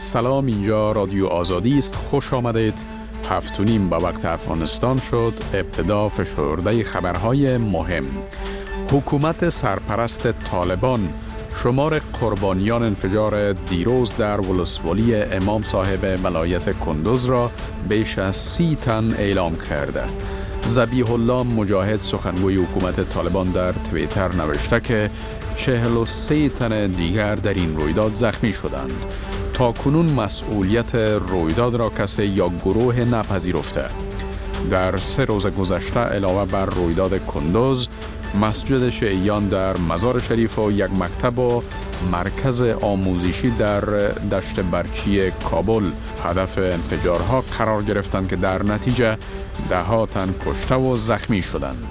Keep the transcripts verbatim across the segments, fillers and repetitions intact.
سلام، اینجا رادیو آزادی است. خوش آمدید. هفت و نیم به وقت افغانستان شد. ابتدا فشرده خبرهای مهم. حکومت سرپرست طالبان شمار قربانیان انفجار دیروز در ولسوالی امام صاحب ولایت کندوز را بیش از سی تن اعلام کرده. ذبیح الله مجاهد سخنگوی حکومت طالبان در توییتر نوشته که چهل و سه تن دیگر در این رویداد زخمی شدند. تا کنون مسئولیت رویداد را کسی یا گروه نپذیرفته. در سه روز گذشته علاوه بر رویداد کندوز، مسجد شیعیان در مزار شریف و یک مکتب و مرکز آموزشی در دشت برچی کابل هدف انفجارها قرار گرفتند که در نتیجه ده ها تن کشته و زخمی شدند.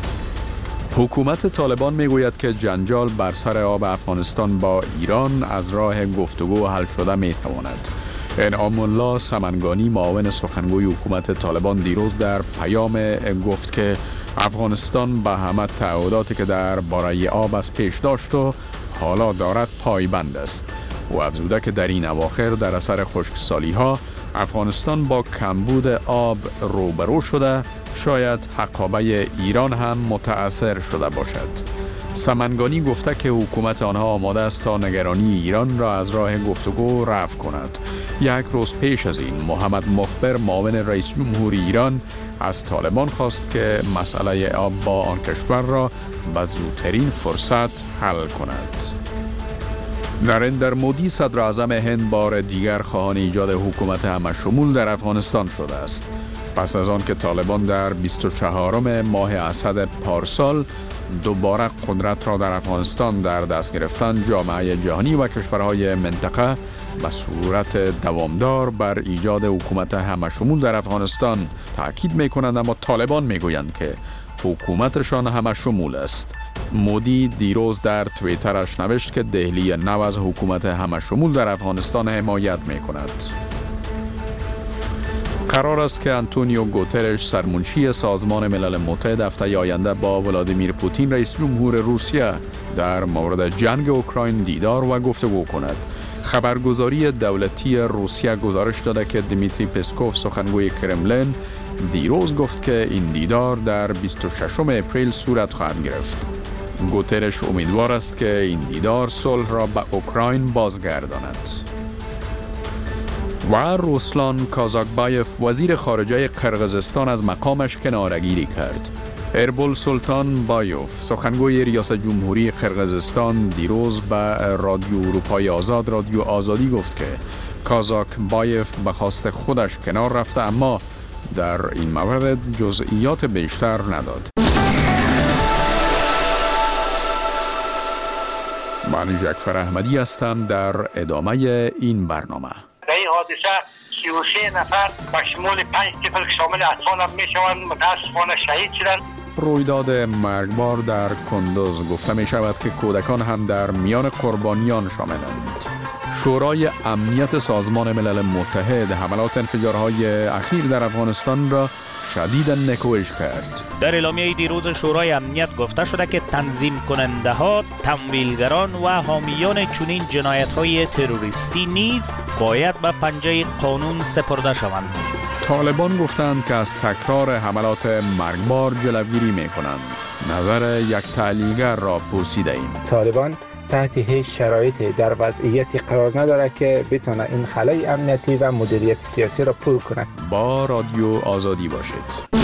حکومت طالبان میگوید که جنجال بر سر آب افغانستان با ایران از راه گفتگو حل شده میتواند. انعام الله سمنگانی معاون سخنگوی حکومت طالبان دیروز در پیام گفت که افغانستان به همه تعهداتی که در باره آب از پیش داشت و حالا دارد پایبند است. او افزوده که در این اواخر در اثر خشکسالی ها افغانستان با کمبود آب روبرو شده، شاید حقابه ایران هم متأثر شده باشد. سمنگانی گفته که حکومت آنها آماده است تا نگرانی ایران را از راه گفتگو رفع کند. یک روز پیش از این محمد مخبر معاون رئیس جمهور ایران از طالبان خواست که مسئله آب با آن کشور را به زودترین فرصت حل کند. نریندر مودی صدر اعظم هند بار دیگر خواهان ایجاد حکومت همه‌شمول در افغانستان شده است. پس از آن که طالبان در بیست و چهارم ماه اسد پارسال دوباره قدرت را در افغانستان در دست گرفتند، جامعه جهانی و کشورهای منطقه به صورت دوامدار بر ایجاد حکومت همه‌شمول در افغانستان تاکید می‌کنند، اما طالبان می‌گویند که حکومتشان همه‌شمول است. مودی دیروز در توییترش نوشت که دهلی نو از حکومت همه‌شمول در افغانستان حمایت می‌کند. قرار است که آنتونیو گوترش سرمنشی سازمان ملل متحد هفته آینده با ولادیمیر پوتین رئیس جمهور روسیه در مورد جنگ اوکراین دیدار و گفتگو کند. خبرگزاری دولتی روسیه گزارش داده که دیمیتری پسکوف سخنگوی کرملین دیروز گفت که این دیدار در بیست و ششم اپریل صورت خواهد گرفت. گوترش امیدوار است که این دیدار صلح را به اوکراین بازگرداند. و روسلان کازاکبایف وزیر خارجه قرقیزستان از مقامش کناره‌گیری کرد. اربول سلطان بایوف سخنگوی ریاست جمهوری قرقیزستان دیروز به رادیو اروپای آزاد رادیو آزادی گفت که کازاکبایف به خواست خودش کنار رفته، اما در این مورد جزئیات بیشتر نداد. من جعفر احمدی هستم. در ادامه این برنامه در این حادثه سی و سه نفر با شمول پنج طفل که شامل اطفال هم می شوند متاسفانه شهید شدند. رویداد مرگبار در کندوز گفته می شود که کودکان هم در میان قربانیان شاملند. شورای امنیت سازمان ملل متحد حملات انفجارهای اخیر در افغانستان را شدیداً نکوهش کرد. در اعلامیه دیروز شورای امنیت گفته شده که تنظیم کننده ها، تمویلگران و حامیان چنین جنایت های تروریستی نیز باید به پنجه قانون سپرده شوند. طالبان گفتند که از تکرار حملات مرگبار جلوگیری می کنند. نظر یک تحلیلگر را پرسیده ایم. طالبان تحت هیچ شرایطی در وضعیتی قرار نداره که بتونه این خلای امنیتی و مدیریت سیاسی را پر کنه. با رادیو آزادی باشید.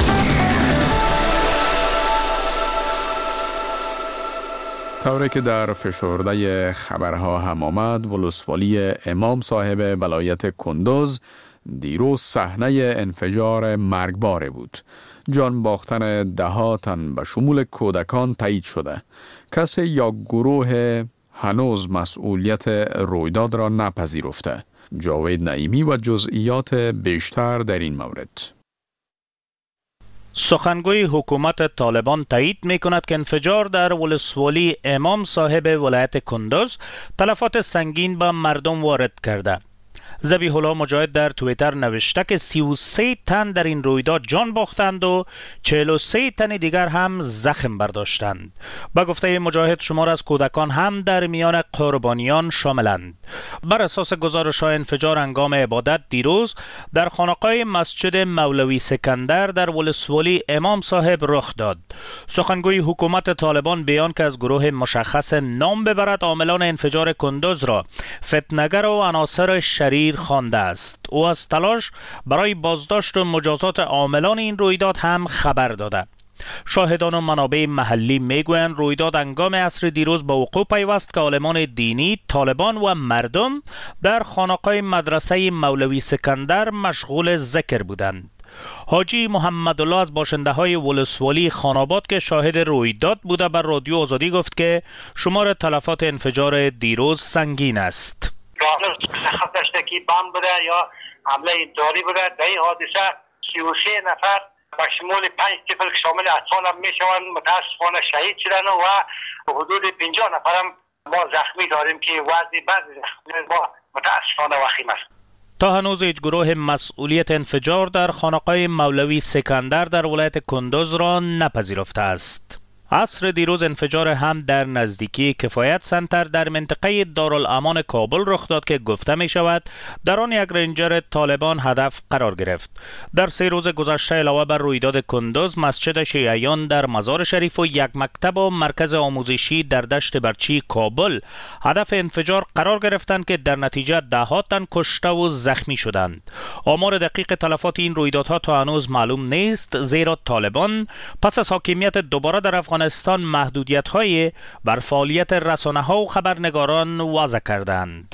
طوری که در فشرده خبرها هم آمد، ولسوالی امام صاحب ولایت کندوز دیروز صحنه انفجار مرگبار بود. جان باختن ده ها تن به شمول کودکان تایید شده. کسی یا گروه هنوز مسئولیت رویداد را نپذیرفته. جاوید نعیمی و جزئیات بیشتر در این مورد. سخنگوی حکومت طالبان تایید می کند که انفجار در ولسوالی امام صاحب ولایت کندوز تلفات سنگین به مردم وارد کرده. ذبیح الله مجاهد در توییتر نوشته که سی و سه تن در این رویداد جان باختند و چهل و سه تن دیگر هم زخم برداشتند. با گفته مجاهد شمار از کودکان هم در میان قربانیان شاملند. بر اساس گزارش‌های انفجار هنگام عبادت دیروز در خانقاه مسجد مولوی سکندر در ولسوالی امام صاحب رخ داد. سخنگوی حکومت طالبان بیان که از گروه مشخص نام ببرد عاملان انفجار کندوز را فتنه‌گر و عناصر شریر خوانده است. او از تلاش برای بازداشت و مجازات عاملان این رویداد هم خبر داده. شاهدان و منابع محلی میگویند رویداد هنگام عصر دیروز به وقوع پیوست که عالمان دینی، طالبان و مردم در خانقاه مدرسه مولوی سکندر مشغول ذکر بودند. حاجی محمد الله از باشنده های ولسوالی خاناباد که شاهد رویداد بوده بر رادیو آزادی گفت که شمار تلفات انفجار دیروز سنگین است. سخت داشته که بم بوده یا حمله داری بوده. در این حادثه سی و سه نفر به شمول پنج طفل که شامل اطفال هم می شوند متاسفانه شهید شدن و حدود پنجاه نفر هم ما زخمی داریم که وضع بعضی زخمی ما متاسفانه وخیم است. تا هنوز هیچ گروه مسئولیت انفجار در خانقاه مولوی سکندر در ولایت کندوز را نپذیرفته است. عصر دیروز انفجار هم در نزدیکی کفایت سنتر در منطقه دارالامان کابل رخ داد که گفته می شود در آن یک رنجر طالبان هدف قرار گرفت. در سه روز گذشته علاوه بر رویداد کندوز، مسجد شیعیان در مزار شریف و یک مکتب و مرکز آموزشی در دشت برچی کابل هدف انفجار قرار گرفتند که در نتیجه ده ها تن کشته و زخمی شدند. آمار دقیق تلفات این رویدادها تا هنوز معلوم نیست، زیرا طالبان پس از حاکمیت دوباره در افغانستان افغانستان محدودیت‌های بر فعالیت رسانه‌ها و خبرنگاران وضع کردند.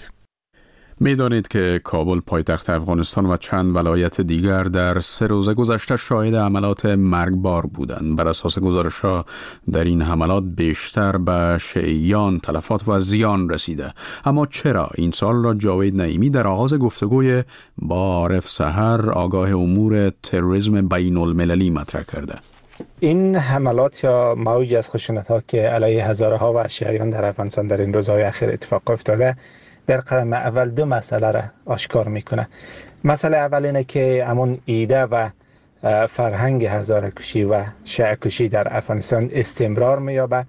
می‌دانید که کابل پایتخت افغانستان و چند ولایت دیگر در سه روز گذشته شاهد حملات مرگبار بودند. بر اساس گزارش‌ها در این حملات بیشتر به شیعیان تلفات و زیان رسیده. اما چرا؟ این سوال را جاوید نعیمی در آغاز گفتگوی با عارف سحر آگاه امور تروریسم بین المللی مطرح کرده. این حملات یا موج از خشونت‌ها که علیه هزارها و شیعیان در افغانستان در این روزهای اخیر اتفاق افتاده در قدم اول دو مسئله را آشکار میکنه. مسئله اول اینه که همون ایده و فرهنگ هزاره کشی و شیعه کشی در افغانستان استمرار مییابه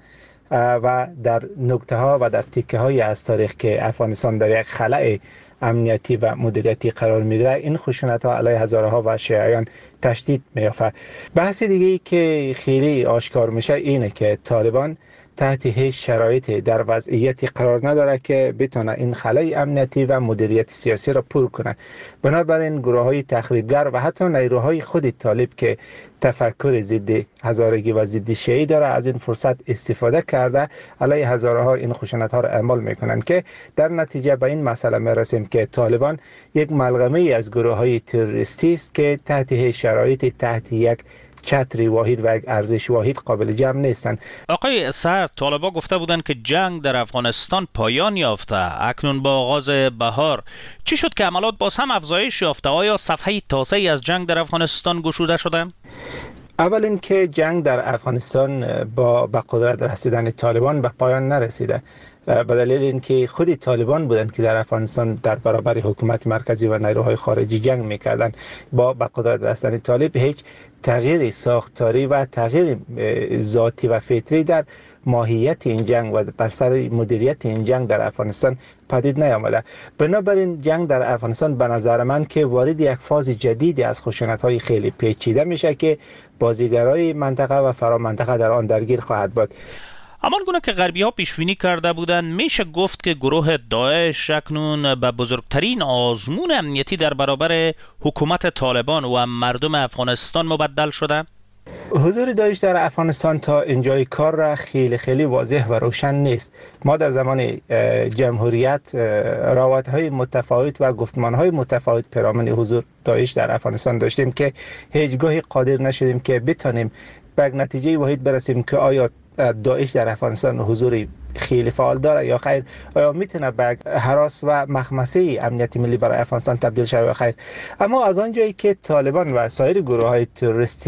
و در نکته ها و در تیکه های از تاریخ که افغانستان در یک خلأ امنیتی و مدیریتی قرار میگیره، این خشونت ها علیه هزارها و شیعیان تشدید میافته. بحث دیگه ای که خیلی آشکار میشه اینه که طالبان تحت هیچ شرایطی در وضعیتی قرار نداره که بتونه این خلای امنیتی و مدیریت سیاسی را پر کنه. بنابراین گروه های تخریبگر و حتی نیروهای خود طالب که تفکر ضد هزارگی و ضد شیعی داره از این فرصت استفاده کرده علیه هزارها این خشونت ها را اعمال میکنن که در نتیجه به این مسئله میرسیم که طالبان یک ملغمه از گروه های تروریستی است که تحت هیچ شرایطی تحت یک چتری واحد و یک ارزش واحد قابل جمع نیستند. آقای سر، طالبان گفته بودند که جنگ در افغانستان پایان یافته. اکنون با آغاز بهار چی شد که عملات باز هم افزایش یافته؟ آیا صفحه تازه‌ای از جنگ در افغانستان گشوده شده؟ اول اینکه جنگ در افغانستان با به قدرت رسیدن طالبان به پایان نرسیده، به دلیل اینکه خود طالبان بودند که در افغانستان در برابر حکومت مرکزی و نیروهای خارجی جنگ میکردند. با به قدرت رسیدن طالب هیچ تغییر ساختاری و تغییر ذاتی و فطری در ماهیت این جنگ و بر سر مدیریت این جنگ در افغانستان پدید نیامده. بنابراین جنگ در افغانستان به نظر من که وارد یک فاز جدیدی از خشونت‌های خیلی پیچیده میشه که بازیگرای منطقه و فرامنطقه در آن درگیر خواهد بود. همان گونه که غربی ها پیشبینی کرده بودند، میشه گفت که گروه داعش اکنون به بزرگترین آزمون امنیتی در برابر حکومت طالبان و مردم افغانستان مبدل شده؟ حضور داعش در افغانستان تا اینجای کار را خیلی خیلی واضح و روشن نیست. ما در زمان جمهوریت روابط‌های متفاوت و گفتمان‌های متفاوت پیرامون حضور داعش در افغانستان داشتیم که هیچگاهی قادر نشدیم که بتانیم به نتیجه واحد برسیم که آیا داعش در افغانستان حضوری خیلی فعال داره یا خیر، آیا میتونه به هراس و مخمسه امنیتی ملی برای افغانستان تبدیل شود یا خیر. اما از آنجایی که طالبان و سایر گروه های تروریستی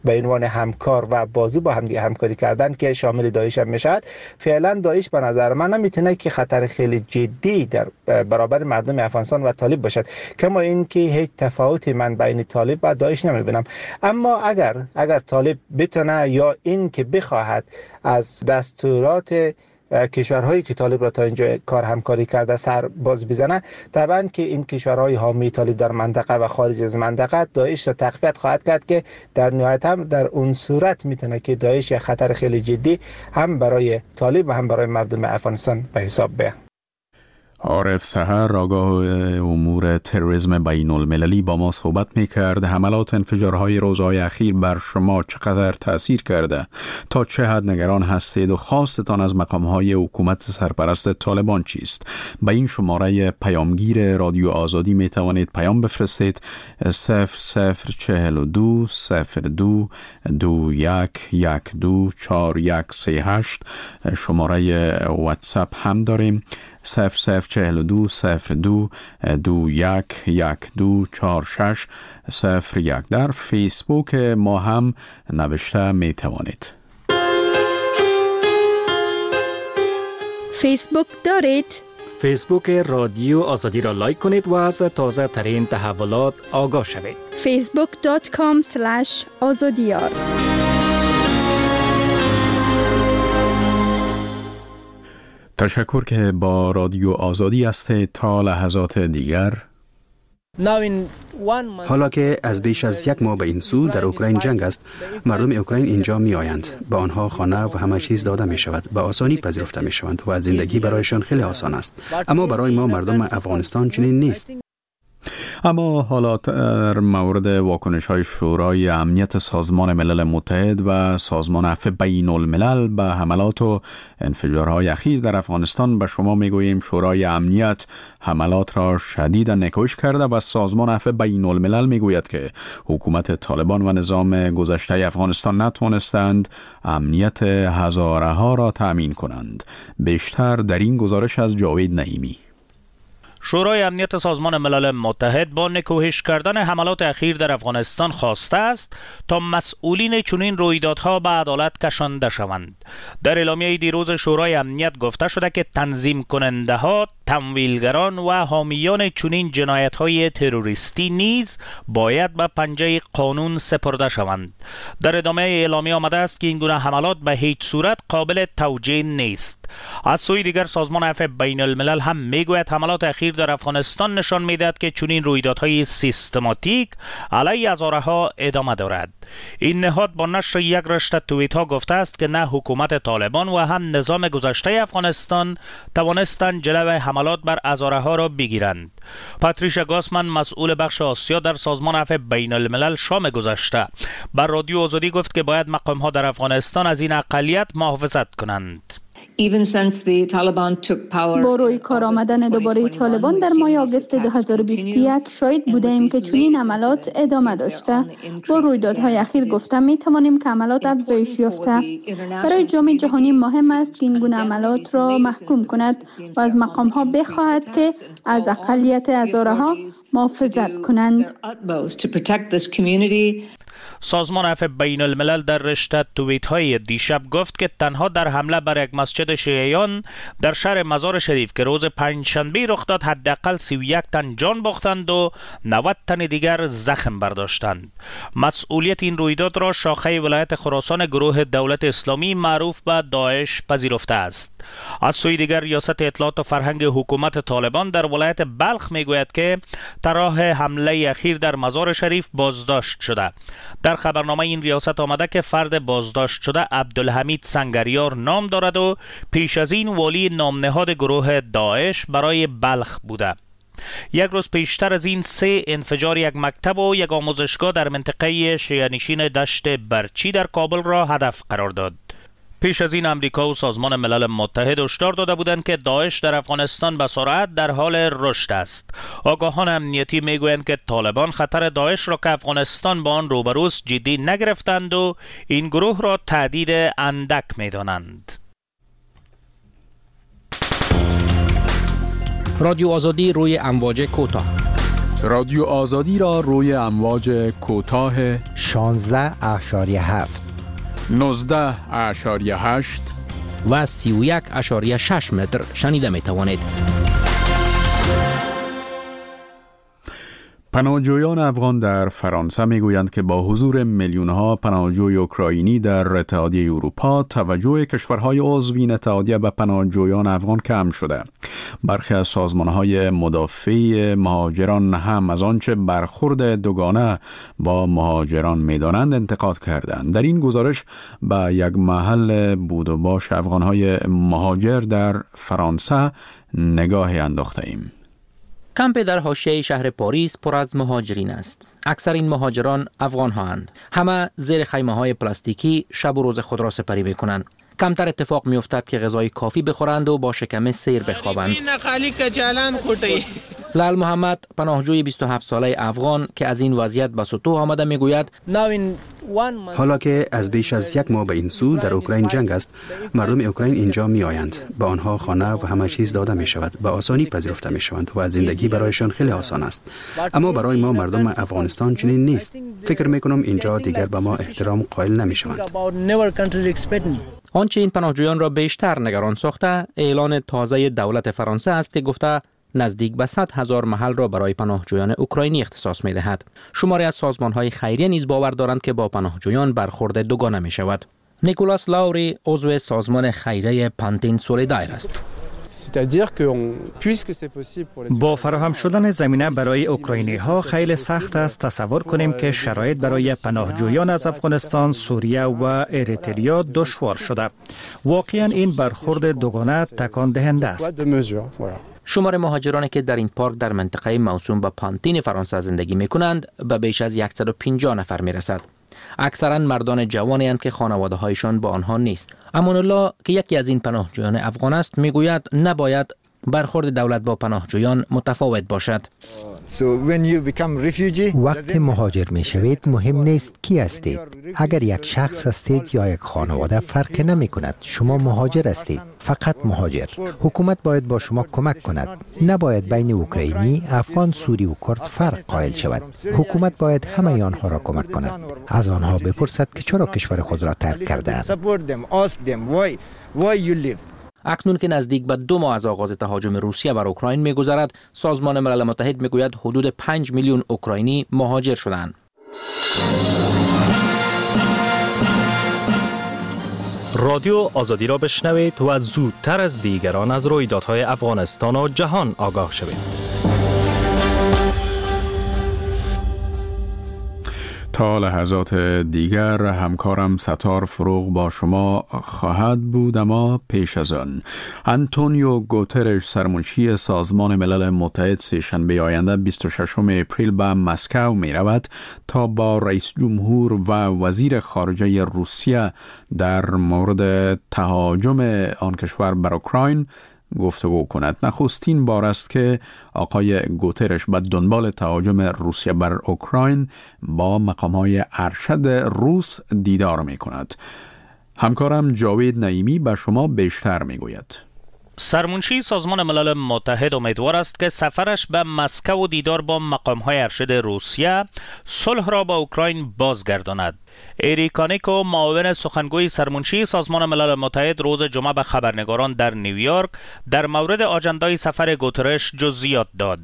به عنوان همکار و بازو با هم دیگه همکاری کردن که شامل داعش هم میشد، فعلا داعش به نظر من نمیتونه که خطر خیلی جدی در برابر مردم افغانستان و طالب باشد. کما اینکه هیچ تفاوتی من بین طالب و داعش نمیبینم. اما اگر اگر طالب بتونه یا این که بخواهد از دستورات کشورهایی که طالب را تا اینجا کار همکاری کرده سر باز بزنه، طبعا که این کشورهای حامی طالب در منطقه و خارج از منطقه داعش را تقویت خواهد کرد که در نهایت هم در اون صورت میتونه که داعش خطر خیلی جدی هم برای طالب و هم برای مردم افغانستان به حساب بیاد. عارف سحر آگاه امور تروریسم بین المللی با ما صحبت می کرد. حملات انفجارهای روزهای اخیر بر شما چقدر تأثیر کرده؟ تا چه حد نگران هستید و خواستتان از مقامهای حکومت سرپرست طالبان چیست؟ به این شماره پیامگیر رادیو آزادی می توانید پیام بفرستید. صفر صفر چهل و دو صفر دو دو یک یک دو چار یک سه هشت. شماره واتساپ هم داریم، صفر صفر چهل و دو صفر دو دو یک یک دو چار شش صفر یک. در فیسبوک ما هم نوشته می توانید. فیسبوک دارید؟ فیسبوک رادیو آزادی را لایک کنید و از تازه ترین تحولات آگاه شوید. فیسبوک دات کام اسلش آزادیار. تشکر که با رادیو آزادی هستید. تا لحظات دیگر. حالا که از بیش از یک ماه به این سو در اوکراین جنگ است، مردم اوکراین اینجا می آیند. به آنها خانه و همه چیز داده می شود. به آسانی پذیرفته می شوند و زندگی برایشان خیلی آسان است. اما برای ما مردم افغانستان چنین نیست. اما حالا در مورد واکنش های شورای امنیت سازمان ملل متحد و سازمان عفو بین الملل به حملات و انفجارهای اخیر در افغانستان به شما میگوییم شورای امنیت حملات را شدیداً نکوش کرده و سازمان عفو بین الملل میگوید که حکومت طالبان و نظام گذشته افغانستان نتوانستند امنیت هزاره ها را تأمین کنند. بیشتر در این گزارش از جاوید نعیمی. شورای امنیت سازمان ملل متحد با نکوهش کردن حملات اخیر در افغانستان خواسته است تا مسئولین چنین رویدادها به عدالت کشانده شوند. در اعلامیه دیروز شورای امنیت گفته شده که تنظیم کننده ها، تمویلگران و حامیان چنین جنایت‌های تروریستی نیز باید به پنجه قانون سپرده شوند. در ادامه اعلامیه آمده است که این گونه حملات به هیچ صورت قابل توجیه نیست. از سوی دیگر سازمان عفو بین الملل هم میگوید حملات اخیر در افغانستان نشان میدهد که چنین رویدادهای سیستماتیک علیه هزاره‌ها ادامه دارد. این نهاد با نشر یک رشته توییت ها گفته است که نه حکومت طالبان و هم نظام گذشته افغانستان توانستند جلوی حملات بر هزاره‌ها را بگیرند. پاتریشا گاسمن مسئول بخش آسیا در سازمان عفو بین الملل شام گذشته بر رادیو آزادی گفت که باید مقام ها در افغانستان از این اقلیت محافظت کنند. با روی کار آمدن دوباره طالبان در ماه آگوست دو هزار و بیست و یک شاهد بودیم که چنین عملات ادامه داشته. با رویدادهای اخیر گفته می توانیم که عملات افزایش یافته. برای جامعه جهانی مهم است که این گونه عملات را محکوم کند و از مقام ها بخواهد که از اقلیت هزاره‌ها محافظت کنند. سازمان عفو بین الملل در رشته توییت های دیشب گفت که تنها در حمله بر یک مسجد شیعیان در شهر مزار شریف که روز پنجشنبه رخ داد حداقل سی و یک تن جان باختند و نود تن دیگر زخم برداشتند. مسئولیت این رویداد را شاخه ولایت خراسان گروه دولت اسلامی معروف به داعش پذیرفته است. از سوی دیگر ریاست اطلاعات و فرهنگ حکومت طالبان در ولایت بلخ میگوید که طرح حمله اخیر در مزار شریف بازداشت شده. در خبرنامه این ریاست آمده که فرد بازداشت شده عبدالحمید سنگریار نام دارد و پیش از این والی نامنهاد گروه داعش برای بلخ بوده. یک روز پیشتر از این سه انفجار یک مکتب و یک آموزشگاه در منطقه شیعه‌نشین دشت برچی در کابل را هدف قرار داد. پیش از این امریکا و سازمان ملل متحد هشدار داده بودند که داعش در افغانستان به سرعت در حال رشد است. آگاهان امنیتی میگویند که طالبان خطر داعش را که افغانستان با آن روبروست جدی نگرفتند و این گروه را تهدید اندک میدانند. رادیو آزادی روی امواج کوتاه رادیو آزادی را روی امواج کوتاه شانزده اشاریه هفت، نوزده اشاریه هشت و سی و یک اشاریه شش متر شنیده می توانید. پناهجویان افغان در فرانسه میگویند که با حضور میلیون‌ها پناهجوی اوکراینی در اتحادیه اروپا، توجه کشورهای عضو این اتحادیه به پناهجویان افغان کم شده. برخی از سازمان‌های مدافع مهاجران هم از آنچه برخورد دوگانه با مهاجران می‌دانند انتقاد کردند. در این گزارش به یک محل بود و باش افغان‌های مهاجر در فرانسه نگاهی انداخته ایم. کمپ در حاشیه شهر پاریس پر از مهاجرین است. اکثر این مهاجران افغان هستند. همه زیر خیمه های پلاستیکی شب و روز خود را سپری میکنند. کمتر اتفاق می افتد که غذای کافی بخورند و با شکم سیر بخوابند. لال محمد، پناهجوی بیست و هفت ساله افغان که از این وضعیت به سطوح آمده میگوید حالا که از بیش از یک ماه به این سو در اوکراین جنگ است، مردم اوکراین اینجا می آیند. به آنها خانه و همه چیز داده می شود. به آسانی پذیرفته می شوند و زندگی برایشان خیلی آسان است. اما برای ما مردم افغانستان چنین نیست. فکر می کنم اینجا دیگر به ما احترام قائل نمی شوند. آنچه این پناهجویان را بیشتر نگران ساخته، اعلان تازه دولت فرانسه است که گفته نزدیک به صد هزار محل را برای پناهجویان اوکراینی اختصاص می دهد. شماری از سازمان‌های خیریه نیز باور دارند که با پناهجویان برخورد دوگانه می شود. نیکولاس لاوری عضو سازمان خیریه پانتین سولیدایر است. با فراهم شدن زمینه برای اوکراینی ها خیلی سخت است تصور کنیم که شرایط برای پناهجویان از افغانستان، سوریه و اریتریا دشوار شده. واقعا این برخورد دوگانه تکان دهنده است. شمار مهاجرانی که در این پارک در منطقه موسوم به پانتین فرانسه زندگی می کنند به بیش از صد و پنجاه نفر می رسد. اکثرا مردان جوانی هستند که خانواده هایشان با آنها نیست. امان الله که یکی از این پناهجویان افغان است میگوید نباید برخورد دولت با پناهجویان متفاوت باشد. وقتی مهاجر می شوید مهم نیست کی هستید. اگر یک شخص هستید یا یک خانواده فرق نمی کند. شما مهاجر هستید. فقط مهاجر. حکومت باید با شما کمک کند. نباید بین اوکراینی، افغان، سوری و کرد فرق قائل شود. حکومت باید همه آنها را کمک کند. از آنها بپرسد که چرا کشور خود را ترک کردند. اکنون که نزدیک به دو ماه از آغاز تهاجم روسیه بر اوکراین می‌گذرد، سازمان ملل متحد می‌گوید حدود پنج میلیون اوکراینی مهاجر شدند. رادیو آزادی را بشنوید و زودتر از دیگران از رویدادهای افغانستان و جهان آگاه شوید. تا لحظات دیگر همکارم ستار فروغ با شما خواهد بود، اما پیش از آن آنتونیو گوترش سرمنشی سازمان ملل متحد سه‌شنبه آینده بیست و ششم اپریل به مسکو می رود تا با رئیس جمهور و وزیر خارجه روسیه در مورد تهاجم آن کشور بر اوکراین گفتگو کند. نخستین بار است که آقای گوترش به دنبال تهاجم روسیه بر اوکراین با مقام‌های ارشد روس دیدار می کند. همکارم جاوید نعیمی به شما بیشتر می گوید. سرمنشی سازمان ملل متحد امیدوار است که سفرش به مسکو و دیدار با مقام‌های ارشد روسیه صلح را با اوکراین بازگرداند. اریکانیکو معاون سخنگوی سرمنشی سازمان ملل متحد روز جمعه به خبرنگاران در نیویورک در مورد آجندای سفر گوترش جزئیات داد.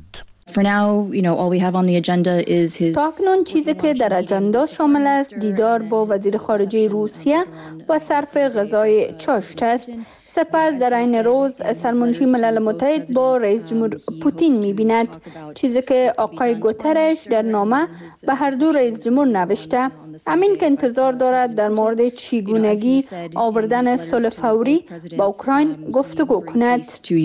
تا اکنون چیزی که در اجندا شامل است دیدار با وزیر خارجه روسیه و صرف غذای چاشت است. سپس در این روز سرمنشی ملل متحد با رئیس جمهور پوتین می‌بیند، چیزی که آقای گوترش در نامه به هر دو رئیس جمهور نوشته. همین که انتظار دارد در مورد چگونگی آوردن صلح فوری با اوکراین گفتگو کند.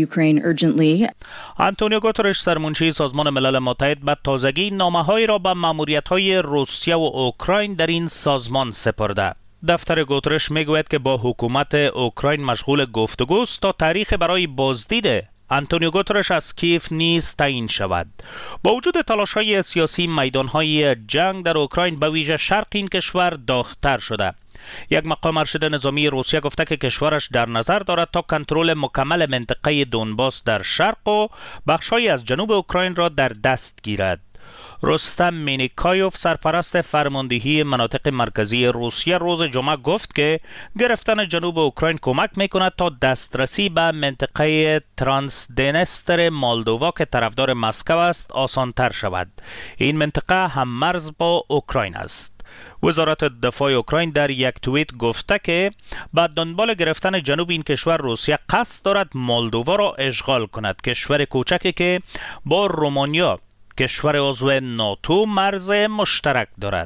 آنتونیو گوترش سرمنشی سازمان ملل متحد به تازگی نامه‌هایی را به ماموریت‌های روسیه و اوکراین در این سازمان سپرده. دفتر گوترش میگوید که با حکومت اوکراین مشغول گفتگوست تا تاریخ برای بازدید آنتونیو گوترش از کیف نیز تعیین شود. با وجود تلاش‌های سیاسی، میدان‌های جنگ در اوکراین به ویژه شرق این کشور داغ‌تر شده. یک مقام ارشد نظامی روسیه گفته که کشورش در نظر دارد تا کنترل مکمل منطقه دونباس در شرق و بخش‌هایی از جنوب اوکراین را در دست گیرد. رستم مینیکایوف سرپرست فرماندهی مناطق مرکزی روسیه روز جمعه گفت که گرفتن جنوب اوکراین کمک میکند تا دسترسی به منطقه ترانسدنستر مولدووا که طرفدار مسکو است آسانتر شود. این منطقه هم مرز با اوکراین است. وزارت دفاع اوکراین در یک توییت گفته که بعد دنبال گرفتن جنوب این کشور روسیه قصد دارد مولدووا را اشغال کند. کشور کوچکی که با رومانیا کشور عضو ناتو مرز مشترک دارد.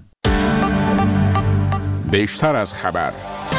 بیشتر از خبر.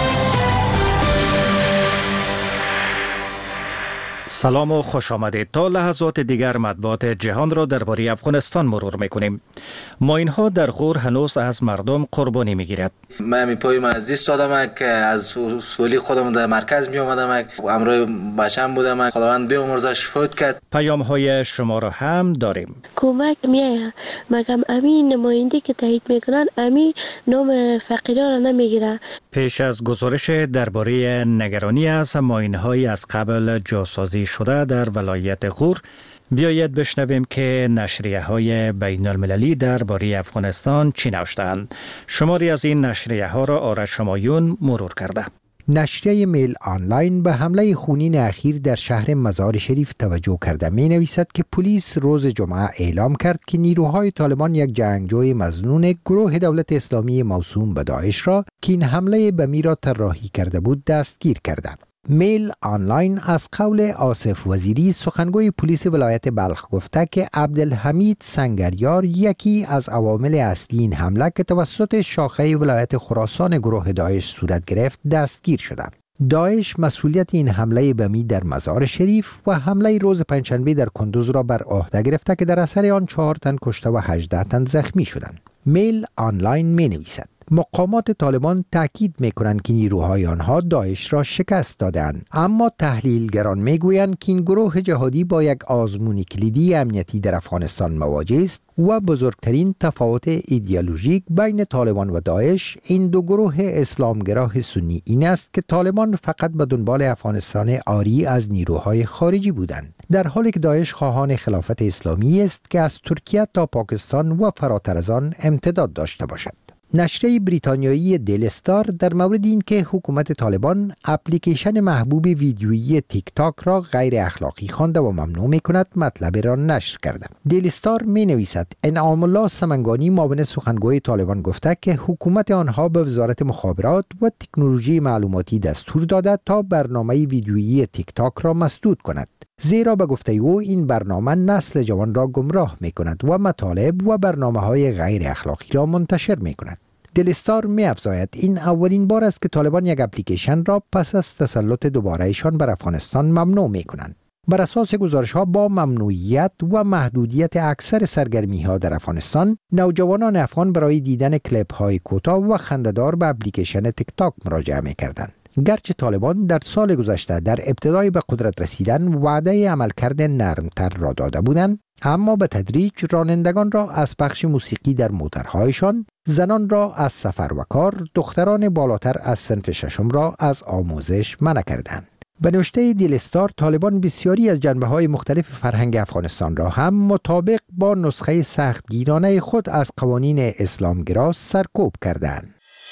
سلام و خوش آمدید. تا لحظات دیگر مطبوعات جهان را درباره افغانستان مرور میکنیم. ماینها در غور هنوز از مردم قربانی میگیرد. من می پایم از دیست دادم که از سولی خودم در مرکز می آمدم، امروی بچم بودم، خداوند بیامرزش فوت کرد. پیام های شما را هم داریم. کمک میایه مگم امین نماینده که تایید میکنن امین نام فقیران را نمیگیره. پیش از گزارش درباره نگرانی از ماینهای از قبل جاسازی شده در ولایت غور، بیایید بشنویم که نشریه های بین المللی درباره افغانستان چی نوشته‌اند. شماری از این نشریه ها را آرش همایون مرور کرده. نشریه میل آنلاین به حمله خونین اخیر در شهر مزار شریف توجه کرده. می نویسد که پلیس روز جمعه اعلام کرد که نیروهای طالبان یک جنگجوی مظنون گروه دولت اسلامی موسوم به داعش را که این حمله بمی را طراحی کرده بود دستگیر کرده. میل آنلاین از قول آصف وزیری سخنگوی پلیس ولایت بلخ گفته که عبدالحمید سنگریار یکی از عوامل اصلی این حمله که توسط شاخه ولایت خراسان گروه داعش صورت گرفت دستگیر شده. داعش مسئولیت این حمله بمی در مزار شریف و حمله روز پنجشنبه در کندوز را بر عهده گرفته که در اثر آن چهار تن کشته و هجده تن زخمی شدند. میل آنلاین می نویسد مقامات طالبان تاکید می‌کنند که نیروهای آنها داعش را شکست دادند، اما تحلیلگران می‌گویند که این گروه جهادی با یک آزمون کلیدی امنیتی در افغانستان مواجه است و بزرگترین تفاوت ایدئولوژیک بین طالبان و داعش این دو گروه اسلامگرا سنی این است که طالبان فقط به دنبال افغانستان عاری از نیروهای خارجی بودند، در حالی که داعش خواهان خلافت اسلامی است که از ترکیه تا پاکستان و فراتر از آن امتداد داشته باشد. نشریه بریتانیایی دیلی استار در مورد این که حکومت طالبان اپلیکیشن محبوب ویدیویی تیک تاک را غیر اخلاقی خوانده و ممنوع می کند مطلب را نشر کرده. دیلی استار می نویسد انعام الله سمنگانی معاون سخنگوی طالبان گفته که حکومت آنها به وزارت مخابرات و تکنولوژی معلوماتی دستور داده تا برنامه ویدیویی تیک تاک را مسدود کند، زیرا به گفته او این برنامه نسل جوان را گمراه می کند و مطالب و برنامه های غیر اخلاقی را منتشر می کند. دیلی استار می افزاید این اولین بار است که طالبان یک اپلیکیشن را پس از تسلط دوبارهشان بر افغانستان ممنوع می کنند. بر اساس گزارش ها با ممنوعیت و محدودیت اکثر سرگرمی ها در افغانستان، نوجوانان افغان برای دیدن کلیپ های کوتاه و خنده‌دار به اپلیکیشن تیک تاک مراجعه می کردند. گرچه طالبان در سال گذشته در ابتدای به قدرت رسیدن وعده عملکرد نرمتر را داده بودند، اما به تدریج رانندگان را از پخش موسیقی در موترهایشان، زنان را از سفر و کار، دختران بالاتر از صنف ششم را از آموزش منع کردند. به نوشته دیلی استار، طالبان بسیاری از جنبه‌های مختلف فرهنگ افغانستان را هم مطابق با نسخه سختگیرانه خود از قوانین اسلامگرا سرکوب کردند.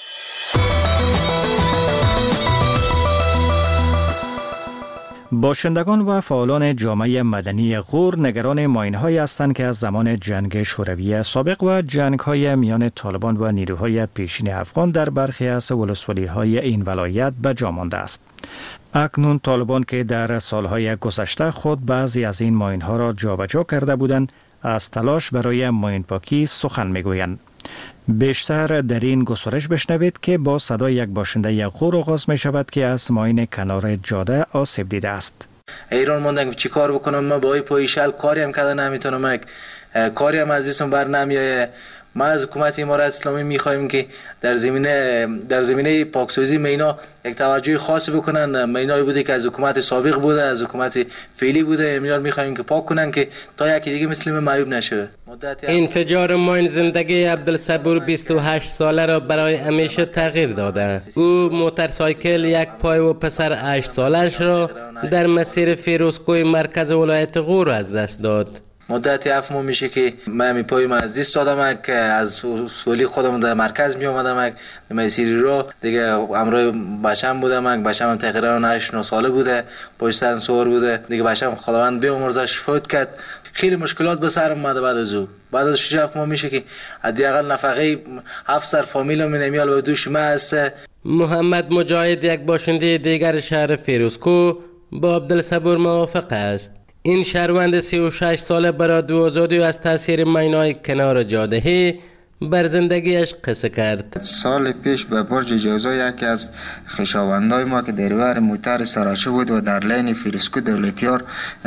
باشندگان و فعالان جامعه مدنی غور نگران ماین‌هایی هستند که از زمان جنگ شوروی سابق و جنگ‌های میان طالبان و نیروهای پیشین افغان در برخی از ولسوالی‌های این ولایت به جا مانده است. اکنون طالبان که در سالهای گذشته خود بعضی از این ماین‌ها را جابجا کرده بودند، از تلاش برای ماین پاکی سخن می‌گویند. بیشتر در این گزارش بشنوید که با صدای یک باشنده غور آغاز می شود که از ماین کنار جاده آسیب دیده است. ایران موندم چی کار بکنم؟ من با پای شل کاری هم کردن نمیتونم، کاری هم از اسم بر نمیایه. ما از حکومت امارات اسلامی میخوایم که در زمینه در زمینه پاکسازی مینا یک توجه خاص بکنن. مینایی بوده که از حکومت سابق بوده، از حکومت فعلی بوده، امیال میخوایم که پاک کنن که تا یکی دیگه مسلم معیوب نشه. انفجار ماین زندگی عبدالصبور بیست و هشت ساله را برای همیشه تغییر داده. او موتورسایکل، یک پای و پسر هشت سالش را در مسیر فیروزکوی مرکز ولایت غور از دست داد. مدت هفت ماه میشه که من می پایم از دست دادم که از سولی خودم در مرکز می اومدم مسیری رو دیگه امروز بچه‌م بودم بچه‌م تقریبا هشت نه ساله بوده پشت سر سوار بوده دیگه بچه‌م خداوند بیامرزش فوت کرد خیلی مشکلات به سرم اومده بعد از او بعد از شش هفت ماه میشه که حداقل نفقه هفت سر فامیلم نمیال به دوش ما هست. محمد مجاهد یک باشنده دیگر شهر فیروزکو با عبدالصبور موافق است. این شهروند سی و شش ساله برای دو آزادی از تاثیر مینای کنار جاده بر زندگیش قصه کرد. سال پیش به برج جوزا یکی از خویشاوندای ما که دریور موتر سراچه بود و در لین فیروزکو دولتیار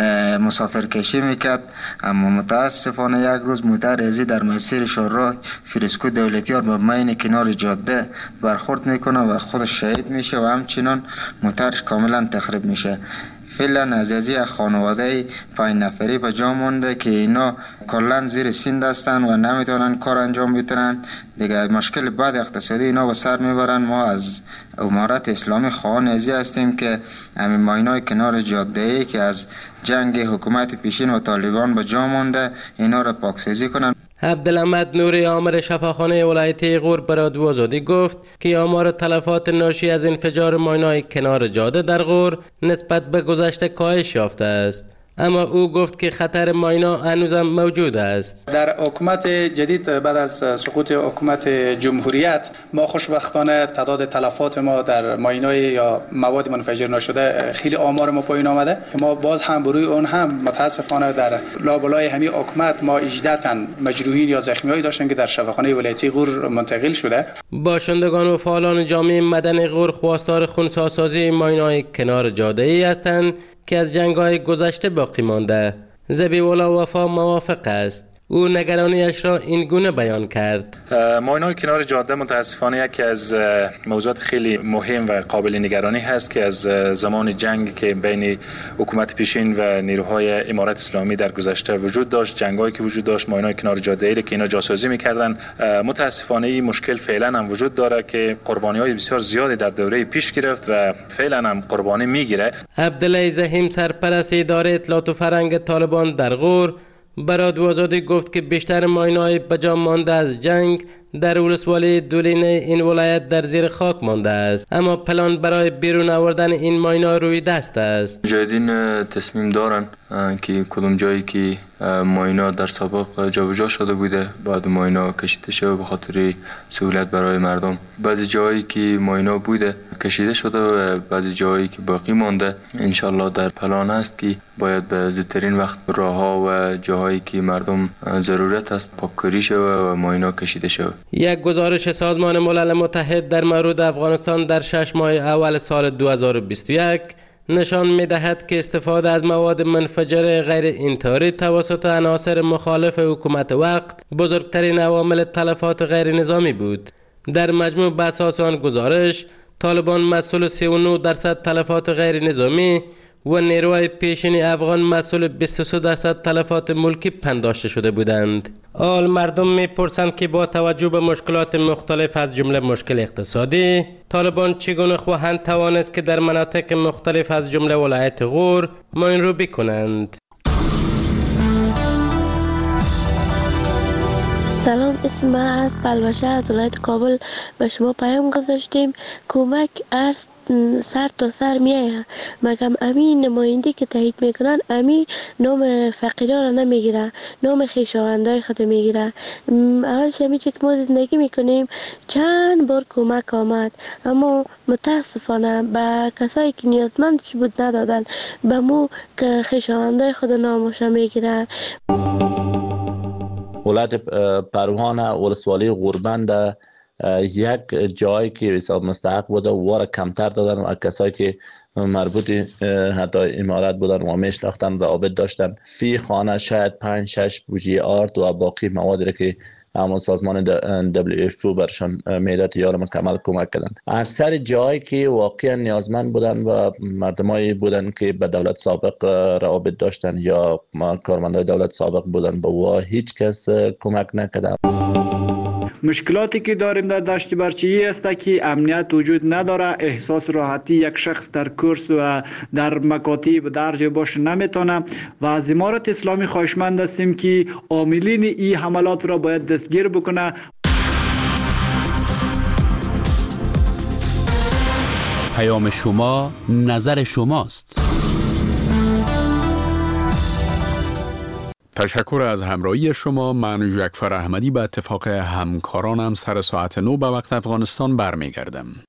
مسافر کشی میکرد، اما متاسفانه یک روز موتر ازی در مسیر شهرراه فیروزکو دولتیار با مین کنار جاده برخورد میکنه و خودش شهید میشه و همچنان موترش کاملا تخریب میشه. فعلا از ازی خانواده پنج نفری به جا مونده که اینا کلا زیر سین هستن و نمیتونن کار انجام بدن دیگه. مشکل بعد اقتصادی اینا به سر میبرن. ما از امارت اسلامی خواهان ازی هستیم که همین ماینای کنار جاده ای که از جنگ حکومت پیشین و طالبان به جا مونده اینا را پاکسازی کنن. عبدالحمد نوری آمر شفاخانه ولایت غور برای دو آزادی گفت که آمار تلفات ناشی از انفجار ماینای کنار جاده در غور نسبت به گذشته کاهش یافته است، اما او گفت که خطر ماینا هنوزم موجود است. در حکومت جدید بعد از سقوط حکومت جمهوریت ما خوشبختانه تعداد تلفات ما در ماینای یا مواد منفجر نشده خیلی آمار ما پایین آمده که ما باز هم بروی اون هم متاسفانه در لابلای همین حکومت ما هجده تن مجروحین یا زخمیایی داشتن که در شفاخانه ولایتی غور منتقل شده. باشندگان و فعالان جامعه مدنی غور خواستار خنثی‌سازی ماینای کنار جاده ای هستند که از جنگ‌های گذشته باقی مانده. ذبیح‌الله وفا موافق است. او نگرانیش را این گونه بیان کرد. ماینای کنار جاده متاسفانه یکی از موضوعات خیلی مهم و قابل نگرانی هست که از زمان جنگ که بین حکومت پیشین و نیروهای امارت اسلامی در گذشته وجود داشت، جنگایی که وجود داشت، ماینای کنار جاده ای که اینا جاسوزی می‌کردن. متاسفانه این مشکل فعلا هم وجود داره که قربانی‌های بسیار زیادی در دوره پیش گرفت و فعلا هم قربانی میگیره. عبدالله زحیم سرپرست اداره اطلاعات و فرهنگ طالبان در غور برای دو آزادی گفت که بیشتر ماینای بجا مانده از جنگ در ولسوالی دولینه این ولایت در زیر خاک مانده است، اما پلان برای بیرون آوردن این ماینا روی دست است. مجاهدین تصمیم دارن که کدوم جایی که ماینا در سابق جابجا شده بوده بعد ماینا کشیده شده به خاطر سهولت برای مردم. بعضی جایی که ماینا بوده کشیده شده و بعضی جایی که باقی مانده انشالله در پلان است که باید به زودترین وقت راهها و جاهایی که مردم ضرورت است پاککاری شده و ماینا کشیده شده. یک گزارش سازمان ملل متحد در مورد افغانستان در شش ماه اول سال دو هزار و بیست و یک نشان می‌دهد که استفاده از مواد منفجر غیر انطاری توسط عناصر مخالف حکومت وقت بزرگترین عوامل تلفات غیر نظامی بود. در مجموع به اساس آن گزارش طالبان مسئول سی و نه درصد تلفات غیر نظامی و نیروهای پیشین افغان مسئول بیست و سه درصد تلفات ملکی پنداشته شده بودند. آل مردم میپرسند که با توجه به مشکلات مختلف از جمله مشکل اقتصادی، طالبان چگونه خواهند توانست که در مناطق مختلف از جمله ولایت غور ماین رو بکنند. سلام، اسم من از پلوشه از ولایت کابل به شما پیام گذاشتیم. کمک ارز سر تا سر میایه، مگم امین نماینده که تایید میکنن امی نام فقیران را نمیگیره، نام خویشاوندای خود میگیره. اولش همی چه که ما زندگی میکنیم چند بار کمک آمد، اما متاسفانه به کسایی که نیازمندش بود ندادن، به مو که خویشاوندای خود نامش میگیره. ولایت پروان ولسوالی غوربند یک جایی که حساب مستحق بوده واره کمتر دادن و کسایی که مربوط حتی امارت بودن و میشناختن روابط داشتن فی خانه شاید پنج شش بوجی آرد و باقی موادی که همون سازمان دبلیو اف او برشان میداد یار مکمل کمک کردن. اکثر جایی که واقعا نیازمند بودن و مردمایی بودن که به دولت سابق روابط داشتن یا کارمندای دولت سابق بودن با هیچ کس کمک نکردن. مشکلاتی که داریم در دشت برچی است که امنیت وجود نداره، احساس راحتی یک شخص در کورس و در مکاتب درج باش نمیتونه و از امارت اسلامی خواهشمند هستیم که عاملین این حملات را باید دستگیر بکنه. پیام شما، نظر شماست. تشکر از همراهی شما. من جعفر احمدی به اتفاق همکارانم سر ساعت نو به وقت افغانستان برمیگردم.